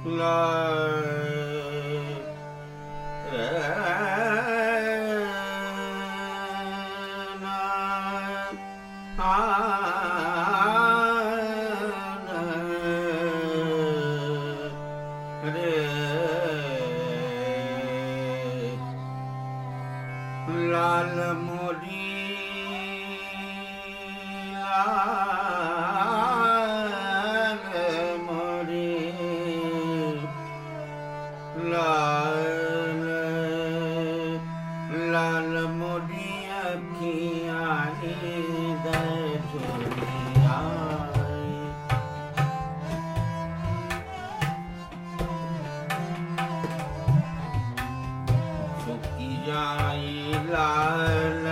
लाल मोरी लाल मोरी लाल लाल मोरी अखियाँ नींद चुरिया सुखी जाई लाल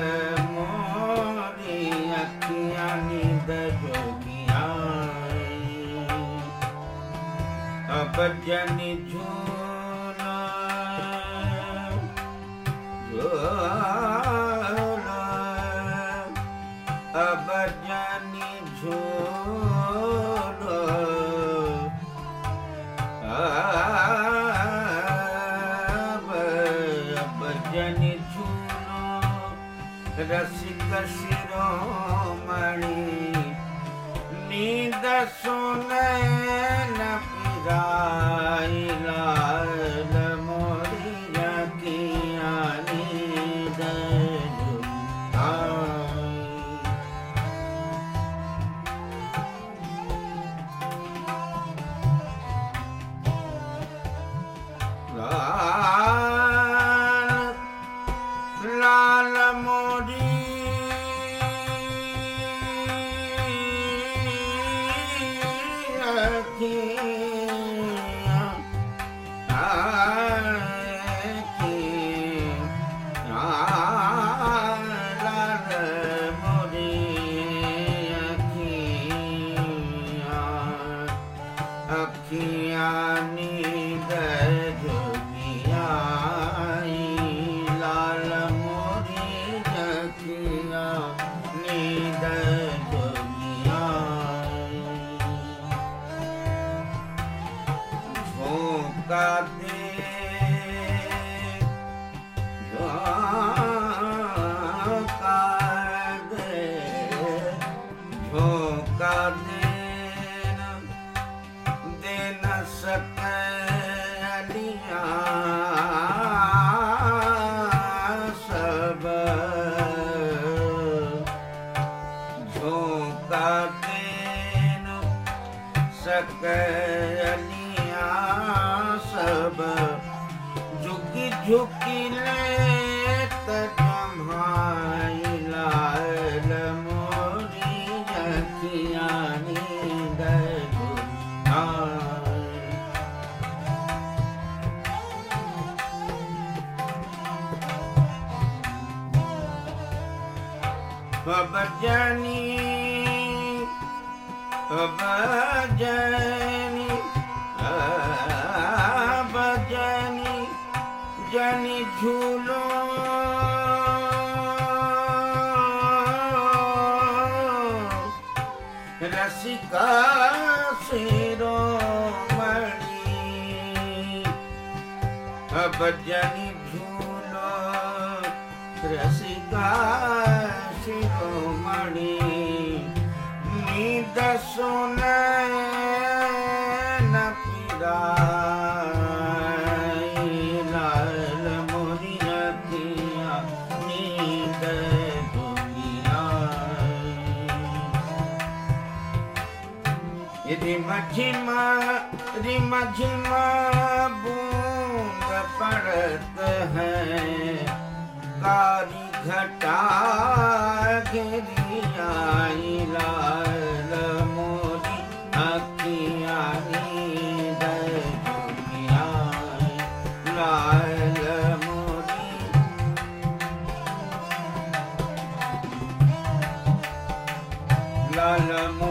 मोरी अखियाँ नींद जोगिया अब जनी झूला झूला अब जनी झूला अब जनी झूलो रसिक शिरोमणि नींद सुने न पिराई लाल मोरी अखियाँ नींद जुटाई लाल मोरी अखियाँ लाल मोरी अखियाँ नींद जोगिया लाल मोरी अखियाँ नींद जोगिया झोंका दे झोंका दे झोंका दे न सकलिया सब झोंका दे न सकलिया सब झुकी झुकी लेत जम्हाई लाल मोरी अखियाँ नींद अब जनी जनी झूलो रसिका शिरोमणि अब जनी झूलो रसिका शिरोमणि नींद सुने न पिराई लाल मोरी अखियाँ नींद जोगिया रिम झिमा बूंद पड़त है कारी घटा घिरी आई लाल मोरी अखियाँ नींद जोगिया लाल मोरी लाल